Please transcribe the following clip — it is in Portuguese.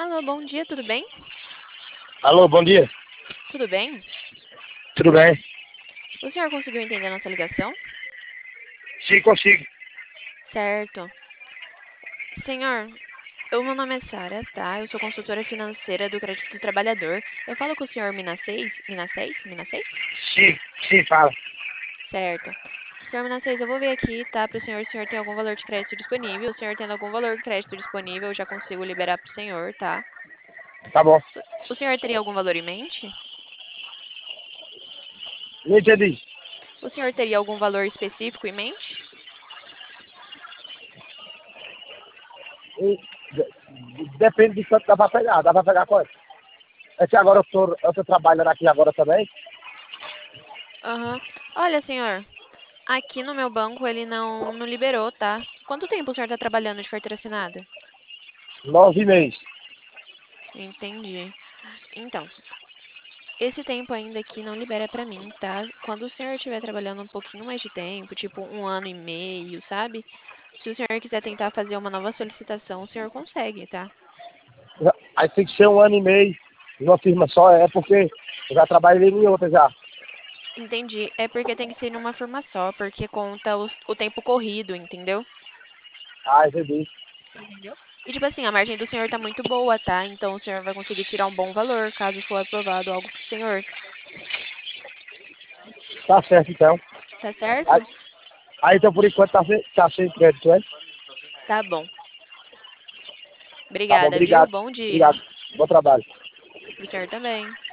Alô, bom dia, tudo bem? Alô, bom dia. Tudo bem? Tudo bem? O senhor conseguiu entender a nossa ligação? Sim, consigo. Certo. Senhor, meu nome é Sara, tá? Eu sou consultora financeira do Crédito do Trabalhador. Eu falo com o senhor Minaseis? Minaseis? Minaseis? Sim, sim, fala. Certo. Senhor Minaseis, eu vou ver aqui, tá? Para o senhor, se o senhor tem algum valor de crédito disponível. O senhor tendo algum valor de crédito disponível, eu já consigo liberar para o senhor, tá? Tá bom. O senhor teria algum valor em mente? Não entendi. O senhor teria algum valor específico em mente? Depende de quanto dá pra pegar. Dá pra pegar quanto? É que agora eu tô trabalhando aqui agora também. Aham. Olha, senhor, aqui no meu banco ele não liberou, tá? Quanto tempo o senhor está trabalhando de carteira assinada? 9 meses. Entendi. Então, esse tempo ainda aqui não libera pra mim, tá? Quando o senhor estiver trabalhando um pouquinho mais de tempo, tipo 1 ano e meio, sabe? Se o senhor quiser tentar fazer uma nova solicitação, o senhor consegue, tá? Aí tem que ser 1 ano e meio numa firma só. É porque eu já trabalhei em outra já. Entendi. É porque tem que ser numa firma só, porque conta o tempo corrido, entendeu? Ah, entendi. Entendeu? E tipo assim, a margem do senhor tá muito boa, tá? Então o senhor vai conseguir tirar um bom valor caso for aprovado algo pro senhor. Tá certo, então. Tá Aí, certo? aí então, por enquanto, tá sem crédito, é? Tá bom. Tá bom, Obrigada, viu? obrigado. Bom dia. Obrigado. Bom trabalho. Pro senhor também.